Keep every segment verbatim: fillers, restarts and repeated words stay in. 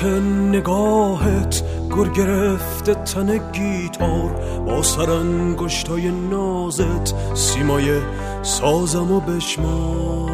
حرارت نگاهت گر گرفته تن گیتار، با سرانگشتای نازت سیمای سازمو بشمار.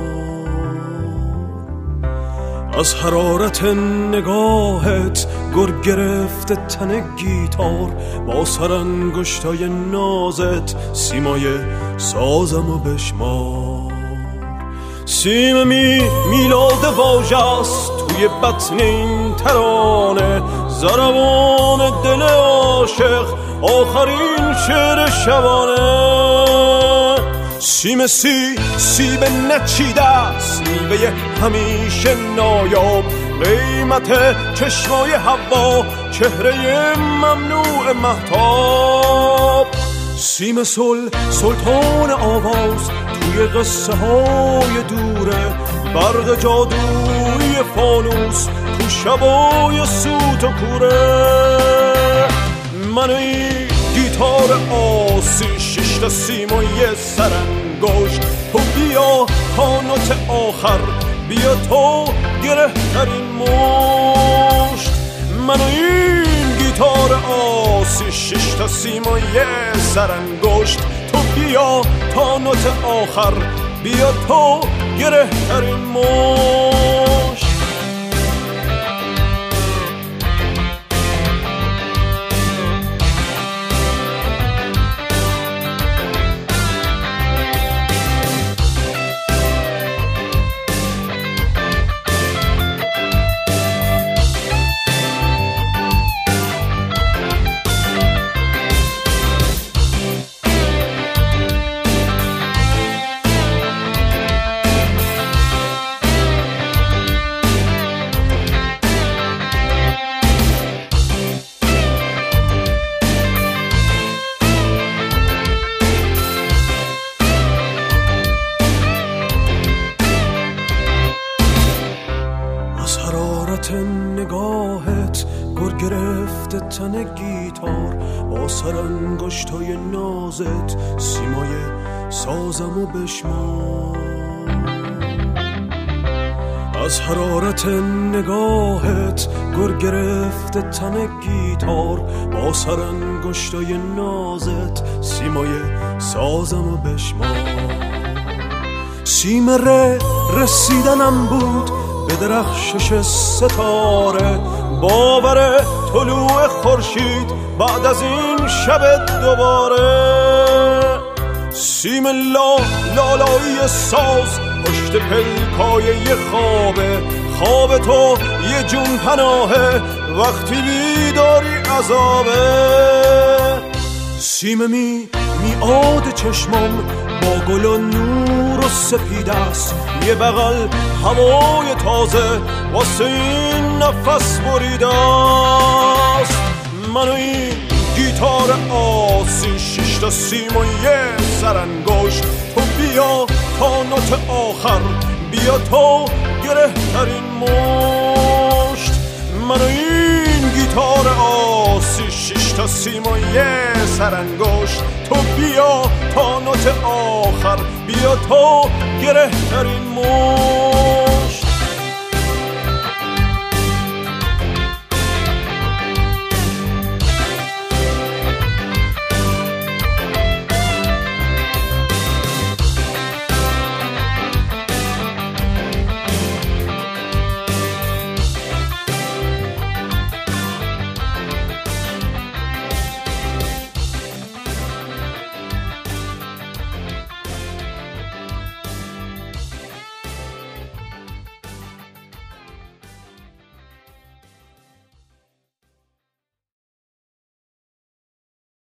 از حرارت نگاهت گر گرفته تن گیتار، با سرانگشتای نازت سیمای سازمو بشمار. سیم می میلاد واژه‌ست توی بطن این ترانه، ضربان دل عاشق آخرین شعر شبانه. سیم سی سیب نچیده است، میوه همیشه نایاب، قیمت چشمای حوا، چهره ممنوع مهتاب. سیم سل سلطان آواز توی قصه های دوره، برق جادویی فانوس تو شبای سوت و کوره. من این گیتار آسی، شش تا سیم و یه سرانگشت، تو بیا تا نوت آخر، بیا تو گره ترین مشت. من این گیتار آسی، شش تا سیم و یه سرانگشت، تو بیا تا نوت آخر، بیا تو گره ترین مشت. حرارت نگاهت گر گرفته تن گیتار، با سرانگشتای نازت سیمای سازمو بشمار. از حرارت نگاهت گر گرفته تن گیتار، با سرانگشتای نازت سیمای سازمو بشمار. سیم ره رسیدنم بود به درخشش ستاره، باور طلوع خورشید بعد از این شب دوباره. سیم لا لالایی ساز پشت پلکای یه خوابه، خواب تو یه جون پناهه، وقتی بیداری عذابه. سیم می میعاد چشمم با گل و نور و سپید است، یه بغل هوای تازه واسه این نفس بریده است. من و این گیتار آسی، شش تا سیم و یه سرانگشت، تو بیا تا نوت آخر، بیا تو گره ترین مشت. من و این گیتار آسی، شش تا سیم و یه سرانگشت، تو بیا تا نوت آخر، بیا تو گره ترین مشت.